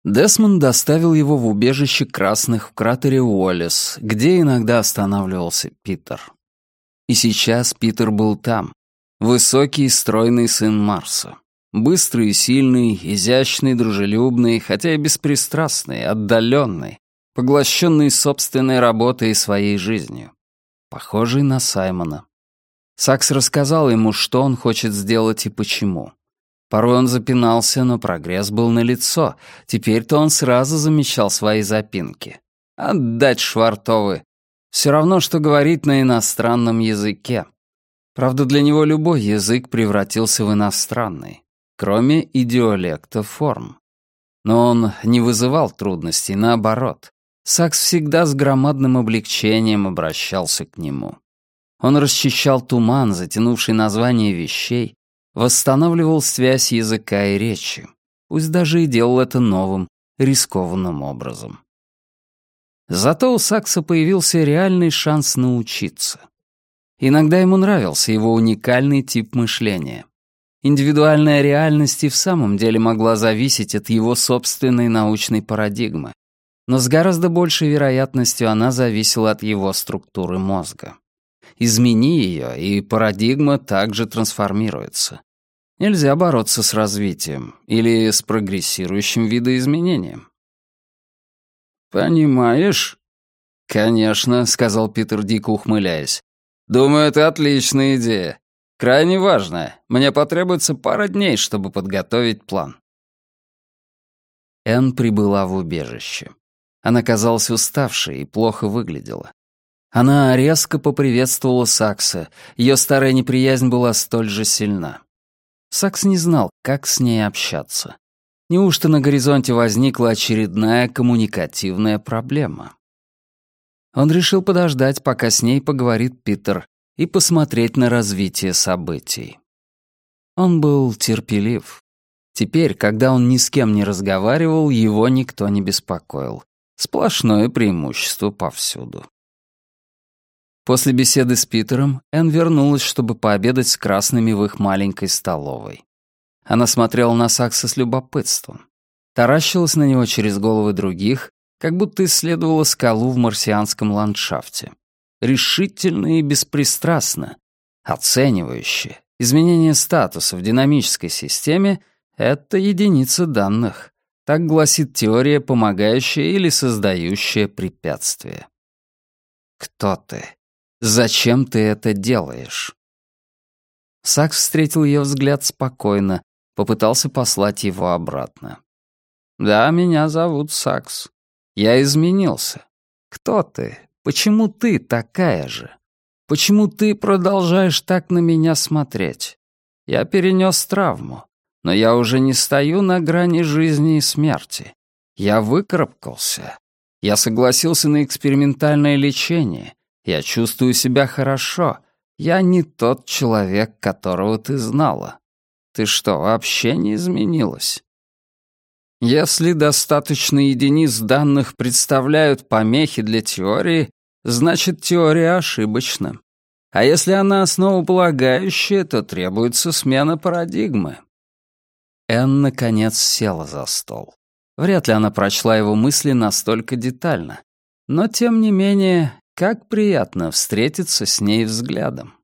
Десмонд доставил его в убежище красных в кратере Уоллес, где иногда останавливался Питер. И сейчас Питер был там. Высокий и стройный сын Марса. Быстрый и сильный, изящный, дружелюбный, хотя и беспристрастный, отдаленный, поглощенный собственной работой и своей жизнью. Похожий на Саймона. Сакс рассказал ему, что он хочет сделать и почему. Порой он запинался, но прогресс был налицо. Теперь-то он сразу замечал свои запинки. Отдать швартовы. Все равно, что говорить на иностранном языке. Правда, для него любой язык превратился в иностранный, кроме идиолекта форм. Но он не вызывал трудностей, наоборот. Сакс всегда с громадным облегчением обращался к нему. Он расчищал туман, затянувший название вещей, восстанавливал связь языка и речи, пусть даже и делал это новым, рискованным образом. Зато у Сакса появился реальный шанс научиться. Иногда ему нравился его уникальный тип мышления. Индивидуальная реальность и в самом деле могла зависеть от его собственной научной парадигмы, но с гораздо большей вероятностью она зависела от его структуры мозга. Измени ее, и парадигма также трансформируется. Нельзя бороться с развитием или с прогрессирующим видоизменением. «Понимаешь?» «Конечно», — сказал Питер, дико ухмыляясь. «Думаю, это отличная идея. Крайне важная. Мне потребуется пара дней, чтобы подготовить план». Энн прибыла в убежище. Она казалась уставшей и плохо выглядела. Она резко поприветствовала Сакса, ее старая неприязнь была столь же сильна. Сакс не знал, как с ней общаться. Неужто на горизонте возникла очередная коммуникативная проблема? Он решил подождать, пока с ней поговорит Питер, и посмотреть на развитие событий. Он был терпелив. Теперь, когда он ни с кем не разговаривал, его никто не беспокоил. Сплошное преимущество повсюду. После беседы с Питером Энн вернулась, чтобы пообедать с красными в их маленькой столовой. Она смотрела на Сакса с любопытством. Таращилась на него через головы других, как будто исследовала скалу в марсианском ландшафте. Решительно и беспристрастно, оценивающе. Изменение статуса в динамической системе — это единица данных. Так гласит теория, помогающая или создающая препятствие. Кто ты? Зачем ты это делаешь? Сакс встретил ее взгляд спокойно, попытался послать его обратно. «Да, меня зовут Сакс. Я изменился. Кто ты? Почему ты такая же? Почему ты продолжаешь так на меня смотреть? Я перенес травму, но я уже не стою на грани жизни и смерти. Я выкарабкался. Я согласился на экспериментальное лечение. Я чувствую себя хорошо. Я не тот человек, которого ты знала. Ты что, вообще не изменилась? Если достаточно единиц данных представляют помехи для теории, значит, теория ошибочна. А если она основополагающая, то требуется смена парадигмы». Энн, наконец, села за стол. Вряд ли она прочла его мысли настолько детально. Но, тем не менее, как приятно встретиться с ней взглядом.